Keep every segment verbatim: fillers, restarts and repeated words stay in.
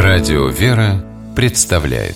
Радио «Вера» представляет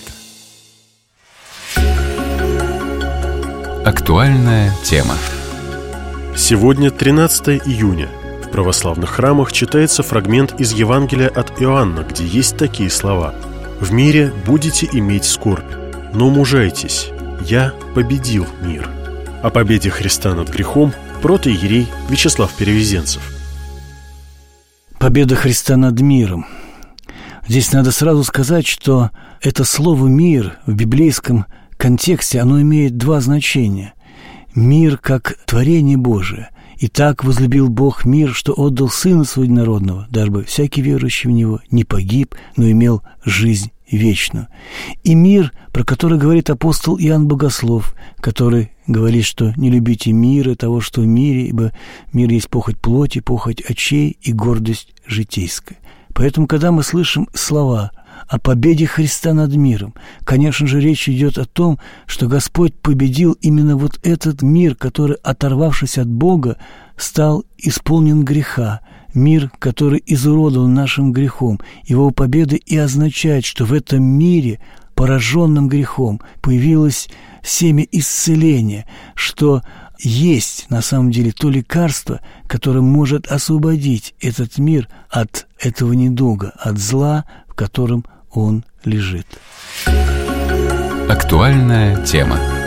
актуальная тема. Сегодня тринадцатое июня. В православных храмах читается фрагмент из Евангелия от Иоанна, где есть такие слова: «В мире будете иметь скорбь, но мужайтесь, я победил мир». О победе Христа над грехом протоиерей Вячеслав Перевезенцев. Победа Христа над миром. Здесь надо сразу сказать, что это слово «мир» в библейском контексте, оно имеет два значения. Мир как творение Божие. «И так возлюбил Бог мир, что отдал Сына Своего единородного, дабы всякий верующий в Него не погиб, но имел жизнь вечную». И мир, про который говорит апостол Иоанн Богослов, который говорит, что не любите мира, того, что в мире, ибо мир есть похоть плоти, похоть очей и гордость житейская. Поэтому, когда мы слышим слова о победе Христа над миром, конечно же, речь идет о том, что Господь победил именно вот этот мир, который, оторвавшись от Бога, стал исполнен греха, мир, который изуродован нашим грехом. Его победа и означает, что в этом мире, пораженном грехом, появилось семя исцеления, что есть на самом деле то лекарство, которое может освободить этот мир от этого недуга, от зла, в котором он лежит. Актуальная тема.